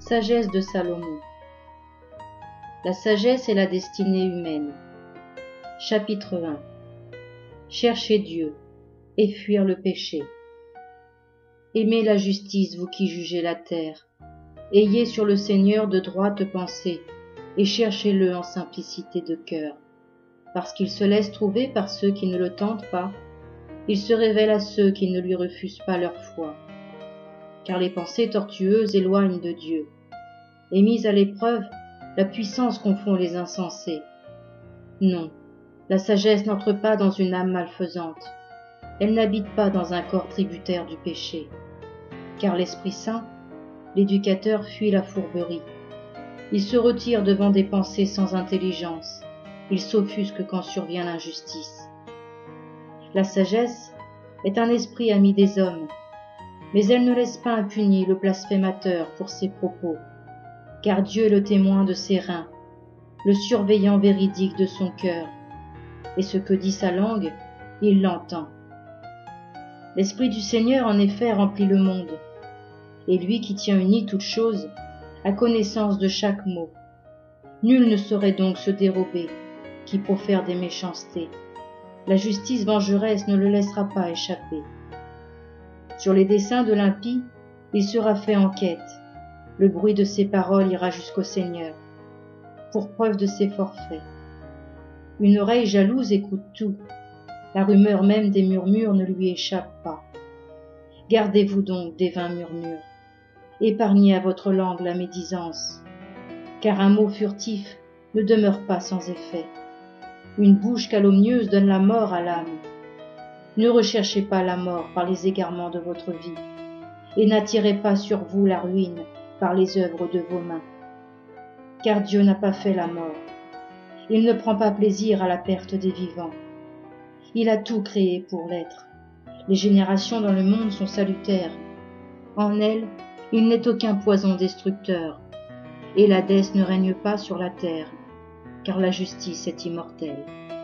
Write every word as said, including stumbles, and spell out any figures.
Sagesse de Salomon. La sagesse et la destinée humaine. Chapitre un. Cherchez Dieu et fuir le péché. Aimez la justice, vous qui jugez la terre. Ayez sur le Seigneur de droites pensées, et cherchez-le en simplicité de cœur. Parce qu'il se laisse trouver par ceux qui ne le tentent pas, il se révèle à ceux qui ne lui refusent pas leur foi. Car les pensées tortueuses éloignent de Dieu, et mise à l'épreuve, la puissance confond les insensés. Non, la sagesse n'entre pas dans une âme malfaisante, elle n'habite pas dans un corps tributaire du péché. Car l'Esprit Saint, l'éducateur, fuit la fourberie. Il se retire devant des pensées sans intelligence, il s'offusque quand survient l'injustice. La sagesse est un esprit ami des hommes, mais elle ne laisse pas impuni le blasphémateur pour ses propos, car Dieu est le témoin de ses reins, le surveillant véridique de son cœur, et ce que dit sa langue, il l'entend. L'Esprit du Seigneur en effet remplit le monde, et lui qui tient uni toutes choses a connaissance de chaque mot. Nul ne saurait donc se dérober, qui profère des méchancetés. La justice vengeresse ne le laissera pas échapper. Sur les desseins de l'impie, il sera fait enquête. Le bruit de ses paroles ira jusqu'au Seigneur, pour preuve de ses forfaits. Une oreille jalouse écoute tout, la rumeur même des murmures ne lui échappe pas. Gardez-vous donc des vains murmures, épargnez à votre langue la médisance, car un mot furtif ne demeure pas sans effet. Une bouche calomnieuse donne la mort à l'âme. Ne recherchez pas la mort par les égarements de votre vie, et n'attirez pas sur vous la ruine par les œuvres de vos mains. Car Dieu n'a pas fait la mort. Il ne prend pas plaisir à la perte des vivants. Il a tout créé pour l'être. Les générations dans le monde sont salutaires. En elles, il n'est aucun poison destructeur, et l'Hadès ne règne pas sur la terre, car la justice est immortelle.